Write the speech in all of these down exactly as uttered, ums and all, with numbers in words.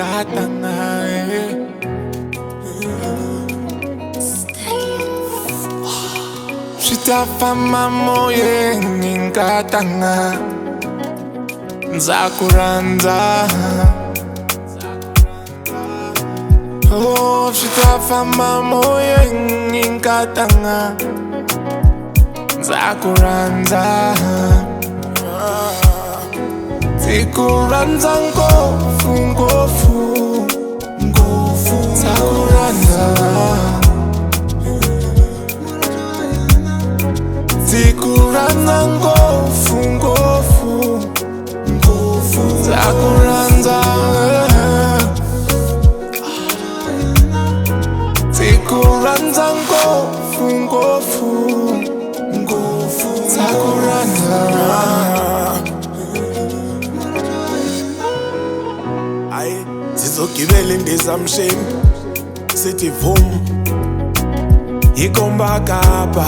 ngata ngaye Shitafama moyeni ngata nga Nzakuranza Oh, shitafama moyeni ngata nga Nzakuranza Nzikuranza ngofu ngofu Ngofu Nzakuranza Nzikuranza ngofu ngofu Ngofu Nzakuranza Nzikuranza ngofu ngofu Ngofu Nzakuranza Aye, sizogibela indizamshini sithi vum ikomba kapa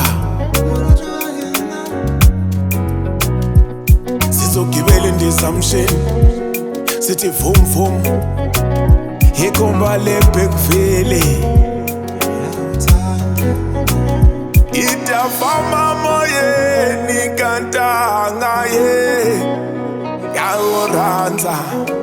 sizogibela indizamshini sithi vum vum ikomba leBhekwville itafama moyeni kanta ngaye yaoranza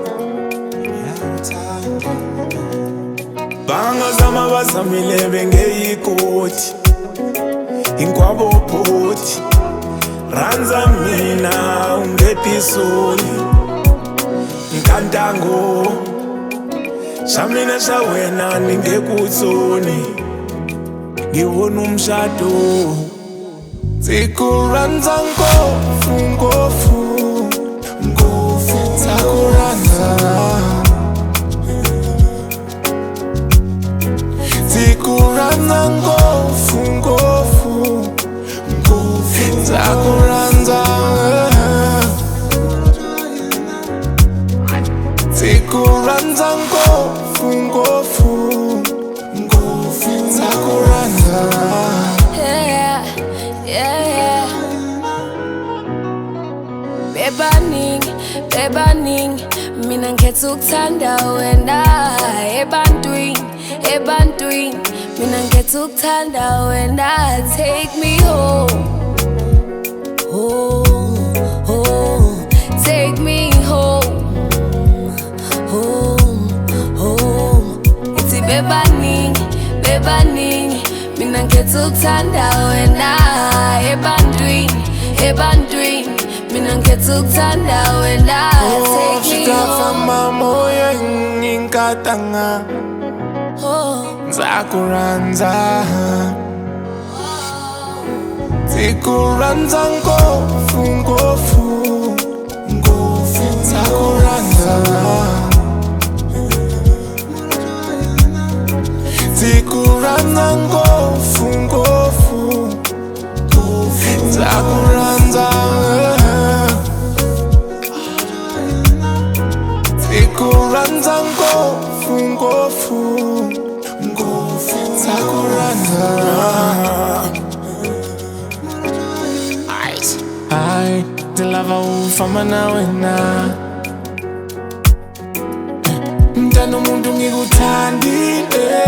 Bangazama bazamile bengeyikoti Inkwabo bhoti Ranza mina ungetisoni Nkantango Shamina shawena ningekutsoni Ngiwona umshado Nzikuranza ngofu ngofu Ngofu Nzakuranza Nzikuranza ngofu ngofu Ngofu Nzakuranza Nzikuranza ngofu ngofu Ngofu Nzakuranza Yeah, yeah, yeah Bebaning, bebaning Mina ngikhetha ukuthanda wena ebantwini ebantwini mina ngikhetha ukuthanda wena take me home home home take me home home home ithi bebaningi bebaningi mina ngikhetha ukuthanda wena ebantwini ebantwini mina ngikhetha ukuthanda wena take me home Shitafama moyeni ngata nga Nzakuranza Nzikuranza ngofu ngofu Ngofu Nzakuranza Nzikuranza ngofu ngofu Ngofu Nzakuranza Nzikuranza ngofu ngofu Ngofu Nzakuranza Ai, ndilava ufamba na wena Mntana umuntu ngikuthandile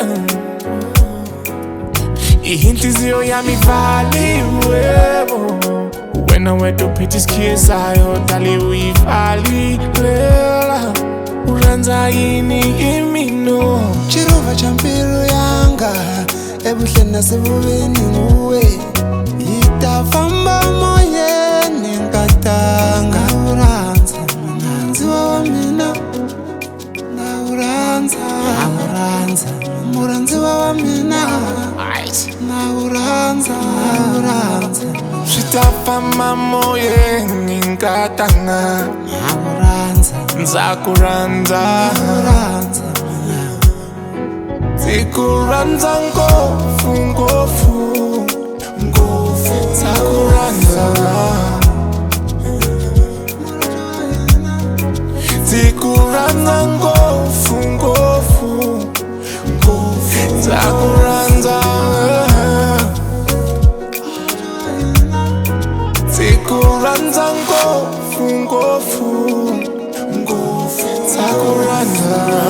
Inhliziyo yami ivaliwe Wena wedwa uphethe isikhiyezayo dali uyivalile Uranza yini imino Chiruva cha mbilu yanga ebuhleni nasebubini nguwe Itafamba moyeni nkatanga Uranza mina nziwa wa mina Nauranza Nauranza Muranziwa wa mina Nauranza Nauranza Shitafama moyeni ngata nga Nauranza Nzakuranza Nauranza Nzikuranza ngofu ngofu Ngofu Nzakuranza Nzikuranza ngofu ngofu Ngofu Nzakuranza Nzikuranza ngofu ngofu Ngofu Nzakuranza